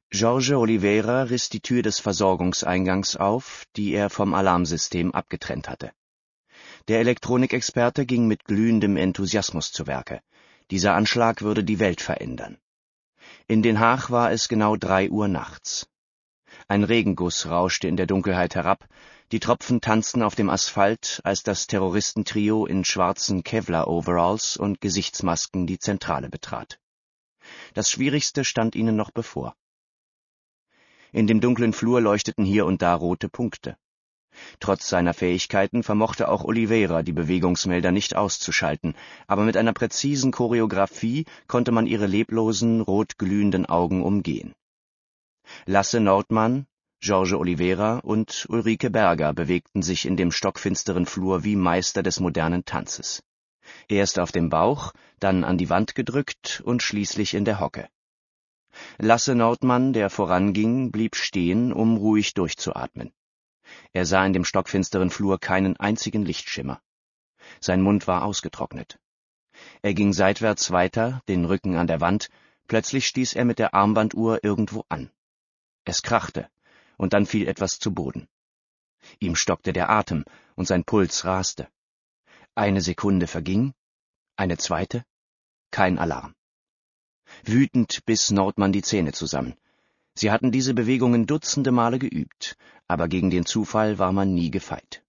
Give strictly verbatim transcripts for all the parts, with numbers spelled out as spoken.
Jorge Oliveira riss die Tür des Versorgungseingangs auf, die er vom Alarmsystem abgetrennt hatte. Der Elektronikexperte ging mit glühendem Enthusiasmus zu Werke. Dieser Anschlag würde die Welt verändern. In Den Haag war es genau drei Uhr nachts. Ein Regenguss rauschte in der Dunkelheit herab, die Tropfen tanzten auf dem Asphalt, als das Terroristentrio in schwarzen Kevlar-Overalls und Gesichtsmasken die Zentrale betrat. Das Schwierigste stand ihnen noch bevor. In dem dunklen Flur leuchteten hier und da rote Punkte. Trotz seiner Fähigkeiten vermochte auch Oliveira die Bewegungsmelder nicht auszuschalten, aber mit einer präzisen Choreografie konnte man ihre leblosen, rot glühenden Augen umgehen. Lasse Nordmann, Jorge Oliveira und Ulrike Berger bewegten sich in dem stockfinsteren Flur wie Meister des modernen Tanzes. Erst auf dem Bauch, dann an die Wand gedrückt und schließlich in der Hocke. Lasse Nordmann, der voranging, blieb stehen, um ruhig durchzuatmen. Er sah in dem stockfinsteren Flur keinen einzigen Lichtschimmer. Sein Mund war ausgetrocknet. Er ging seitwärts weiter, den Rücken an der Wand, plötzlich stieß er mit der Armbanduhr irgendwo an. Es krachte, und dann fiel etwas zu Boden. Ihm stockte der Atem, und sein Puls raste. Eine Sekunde verging, eine zweite, kein Alarm. Wütend biss Nordmann die Zähne zusammen. Sie hatten diese Bewegungen dutzende Male geübt, aber gegen den Zufall war man nie gefeit.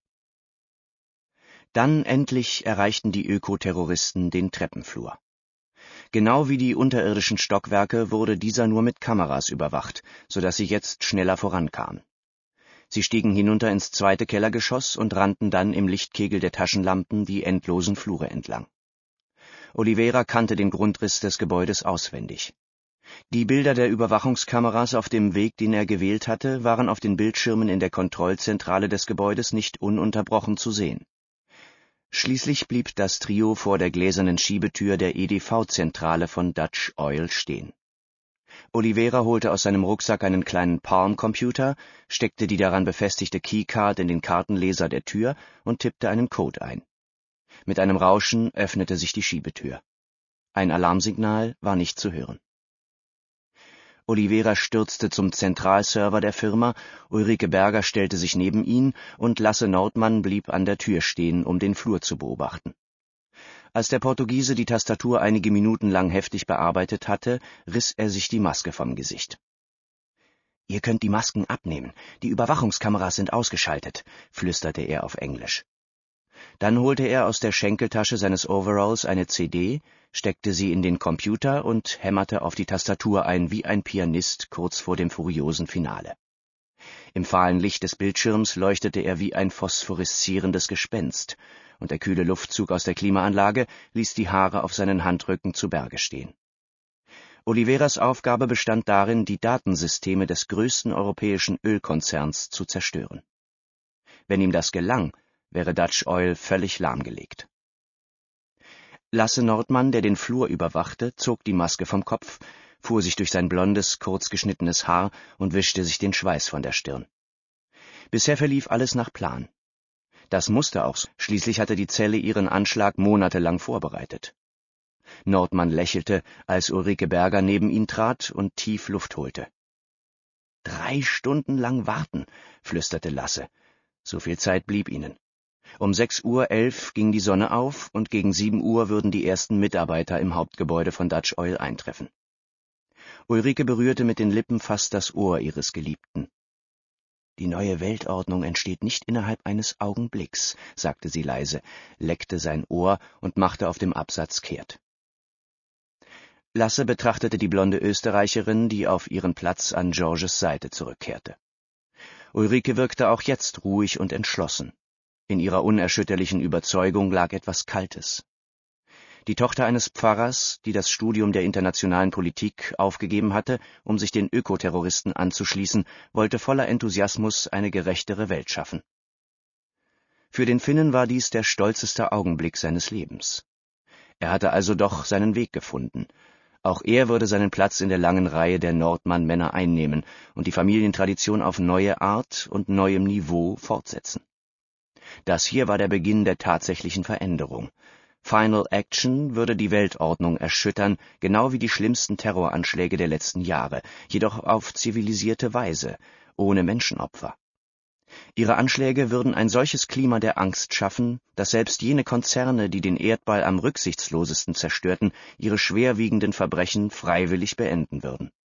Dann endlich erreichten die Ökoterroristen den Treppenflur. Genau wie die unterirdischen Stockwerke wurde dieser nur mit Kameras überwacht, so dass sie jetzt schneller vorankamen. Sie stiegen hinunter ins zweite Kellergeschoss und rannten dann im Lichtkegel der Taschenlampen die endlosen Flure entlang. Oliveira kannte den Grundriss des Gebäudes auswendig. Die Bilder der Überwachungskameras auf dem Weg, den er gewählt hatte, waren auf den Bildschirmen in der Kontrollzentrale des Gebäudes nicht ununterbrochen zu sehen. Schließlich blieb das Trio vor der gläsernen Schiebetür der E D V-Zentrale von Dutch Oil stehen. Oliveira holte aus seinem Rucksack einen kleinen Palm-Computer, steckte die daran befestigte Keycard in den Kartenleser der Tür und tippte einen Code ein. Mit einem Rauschen öffnete sich die Schiebetür. Ein Alarmsignal war nicht zu hören. Oliveira stürzte zum Zentralserver der Firma, Ulrike Berger stellte sich neben ihn und Lasse Nordmann blieb an der Tür stehen, um den Flur zu beobachten. Als der Portugiese die Tastatur einige Minuten lang heftig bearbeitet hatte, riss er sich die Maske vom Gesicht. »Ihr könnt die Masken abnehmen, die Überwachungskameras sind ausgeschaltet«, flüsterte er auf Englisch. Dann holte er aus der Schenkeltasche seines Overalls eine C D, steckte sie in den Computer und hämmerte auf die Tastatur ein wie ein Pianist kurz vor dem furiosen Finale. Im fahlen Licht des Bildschirms leuchtete er wie ein phosphoreszierendes Gespenst, und der kühle Luftzug aus der Klimaanlage ließ die Haare auf seinen Handrücken zu Berge stehen. Oliveiras Aufgabe bestand darin, die Datensysteme des größten europäischen Ölkonzerns zu zerstören. Wenn ihm das gelang, wäre Dutch Oil völlig lahmgelegt. Lasse Nordmann, der den Flur überwachte, zog die Maske vom Kopf, fuhr sich durch sein blondes, kurz geschnittenes Haar und wischte sich den Schweiß von der Stirn. Bisher verlief alles nach Plan. Das musste auch so, schließlich hatte die Zelle ihren Anschlag monatelang vorbereitet. Nordmann lächelte, als Ulrike Berger neben ihn trat und tief Luft holte. »Drei Stunden lang warten«, flüsterte Lasse. So viel Zeit blieb ihnen. Um sechs Uhr elf ging die Sonne auf und gegen sieben Uhr würden die ersten Mitarbeiter im Hauptgebäude von Dutch Oil eintreffen. Ulrike berührte mit den Lippen fast das Ohr ihres Geliebten. »Die neue Weltordnung entsteht nicht innerhalb eines Augenblicks«, sagte sie leise, leckte sein Ohr und machte auf dem Absatz kehrt. Lasse betrachtete die blonde Österreicherin, die auf ihren Platz an Georges Seite zurückkehrte. Ulrike wirkte auch jetzt ruhig und entschlossen. In ihrer unerschütterlichen Überzeugung lag etwas Kaltes. Die Tochter eines Pfarrers, die das Studium der internationalen Politik aufgegeben hatte, um sich den Ökoterroristen anzuschließen, wollte voller Enthusiasmus eine gerechtere Welt schaffen. Für den Finnen war dies der stolzeste Augenblick seines Lebens. Er hatte also doch seinen Weg gefunden. Auch er würde seinen Platz in der langen Reihe der Nordmann-Männer einnehmen und die Familientradition auf neue Art und neuem Niveau fortsetzen. Das hier war der Beginn der tatsächlichen Veränderung, Final Action würde die Weltordnung erschüttern, genau wie die schlimmsten Terroranschläge der letzten Jahre, jedoch auf zivilisierte Weise, ohne Menschenopfer. Ihre Anschläge würden ein solches Klima der Angst schaffen, dass selbst jene Konzerne, die den Erdball am rücksichtslosesten zerstörten, ihre schwerwiegenden Verbrechen freiwillig beenden würden.